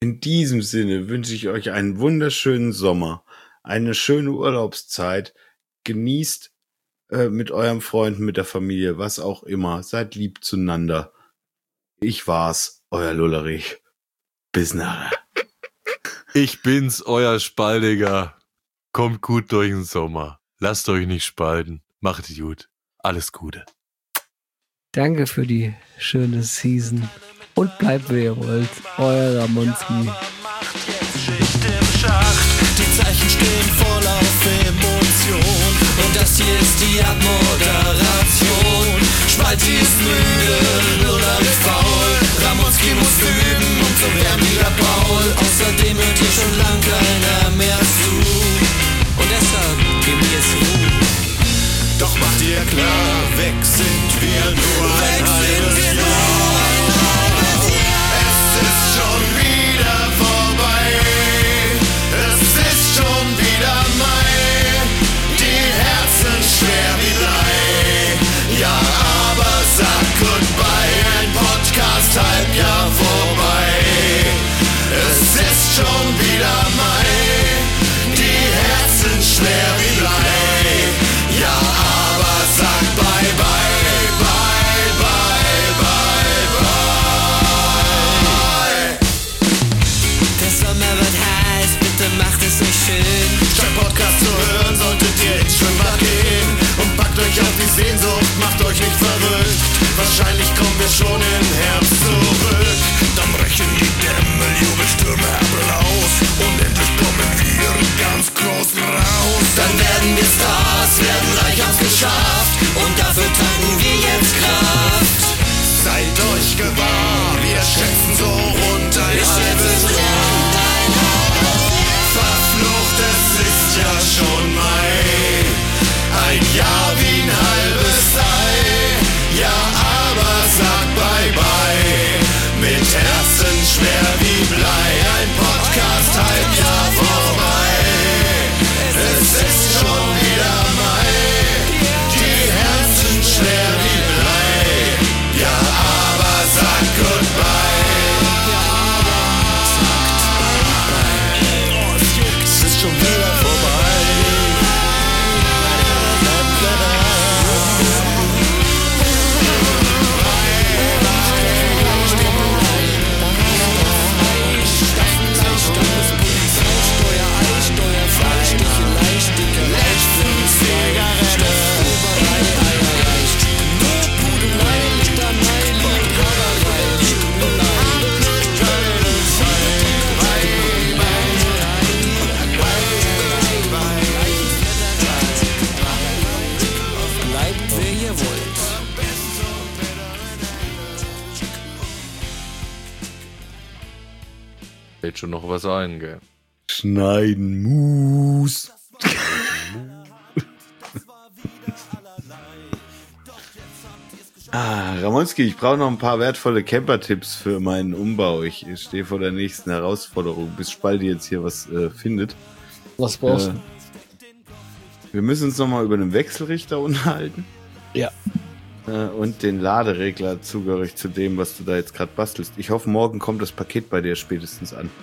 In diesem Sinne wünsche ich euch einen wunderschönen Sommer, eine schöne Urlaubszeit. Genießt mit eurem Freund, mit der Familie, was auch immer. Seid lieb zueinander. Ich war's, euer Lullerich. Bis nachher. Ich bin's, euer Spaldiger. Kommt gut durch den Sommer. Lasst euch nicht spalten. Macht es gut. Alles Gute. Danke für die schöne Season. Und bleibt, wie ihr wollt. Euer Ramonski. Schicht im Schacht, die Zeichen stehen voll auf Emotion. Und das hier ist die Abmoderation. Spalti ist müde, Lullerich faul. Ramonski muss üben und so werden wieder Paul. Außerdem hört hier schon lang keiner mehr zu. Und deshalb geben wir es Ruhe. Doch macht ihr klar, weg sind wir nur ein halbes Jahr. Es ist schon wieder vorbei. Es ist schon wieder Mai. Die Herzen schwer wie Blei. Ja, aber sag goodbye. Ein Podcast Halbjahr vorbei. Es ist schon wieder Mai. Die Herzen schwer wie Blei. Ja, aber sag bye, bye, bye, bye, bye, bye. Der Sommer wird heiß, bitte macht es euch schön. Statt Podcast zu hören, solltet ihr ins Schwimmbad gehen. Und packt euch auf die Sehnsucht, macht euch nicht verrückt. Wahrscheinlich kommen wir schon im Herbst zurück. Dann brechen die Dämme, Jubelstürme heraus. Und endlich kommen wir ganz groß raus. Dann werden wir Stars, werden reich, haben's geschafft. Und dafür tanken wir jetzt Kraft. Seid euch gewahr, wir schätzen so rund ein halbes Jahr. Verflucht, es ist ja schon Mai. Ein Jahr wie ein halbes Ei. Ja, aber sag bye bye. Mit Herzen schwer wie Blei. Ein Podcast Halbjahr vorbei. Es ist schon wieder Mai. Die Herzen schwer wie Blei. Ja, aber sag goodbye. Ja, aber sagt bye bye. Es ist schon wieder vorbei. Fällt schon noch was ein, gell? Schneiden muss. Ramonski, ich brauche noch ein paar wertvolle Camper-Tipps für meinen Umbau. Ich stehe vor der nächsten Herausforderung, bis Spaldi jetzt hier was findet. Was brauchst du? Wir müssen uns nochmal über den Wechselrichter unterhalten. Ja. Und den Laderegler zugehörig zu dem, was du da jetzt gerade bastelst. Ich hoffe, morgen kommt das Paket bei dir spätestens an.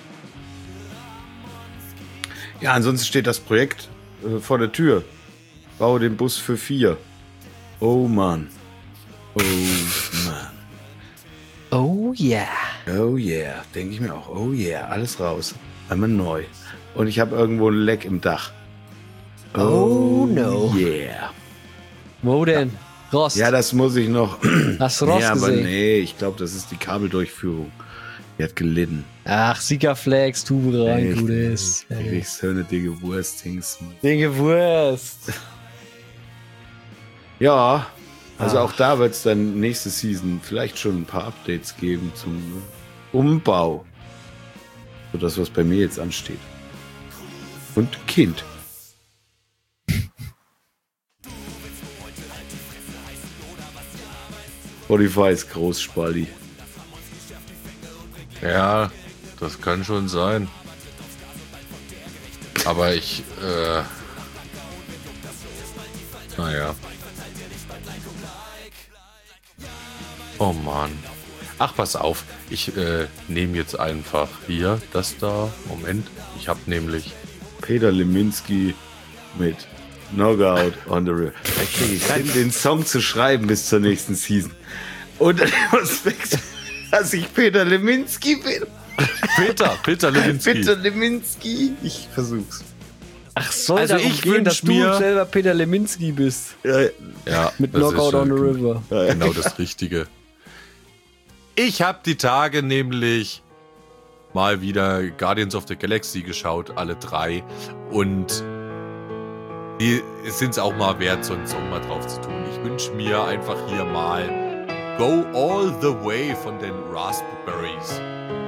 Ja, ansonsten steht das Projekt vor der Tür. Baue den Bus für 4. Oh Mann. Oh Mann. Oh yeah. Oh yeah. Denke ich mir auch. Oh yeah. Alles raus. Einmal neu. Und ich habe irgendwo ein Leck im Dach. Oh no. Yeah. Wo denn? Rost. Ja, das muss ich noch. Hast du Rost ja, aber gesehen? nee, ich glaube, das ist die Kabeldurchführung. Die hat gelitten. Ach, Siegerflex, Tube rein, gut ist. Ich söhne dicke Wurst, Hings. Dinge Wurst. Ja, also auch da wird es dann nächste Season vielleicht schon ein paar Updates geben zum Umbau. So das, was bei mir jetzt ansteht. Und Kind. Spotify ist groß, Spaldi. Ja, das kann schon sein. Aber ich, naja. Oh Mann. Ach, pass auf. Ich nehme jetzt einfach hier das da. Moment. Ich habe nämlich... Peter Leminski mit Knockout on the River. Da kriege ich hin, den Song zu schreiben bis zur nächsten Season. Unter dem Aspekt, dass ich Peter Leminski bin. Peter Leminski. Peter Leminski. Ich versuch's. Ach, soll Also darum ich gehen, dass wünsch du mir- selber Peter Leminski bist. Ja, Mit das Knockout ist, on the River. Genau das Richtige. Ich habe die Tage nämlich mal wieder Guardians of the Galaxy geschaut, alle 3. Und die sind es auch mal wert, so einen Song mal drauf zu tun. Ich wünsche mir einfach hier mal Go All the Way von den Raspberries.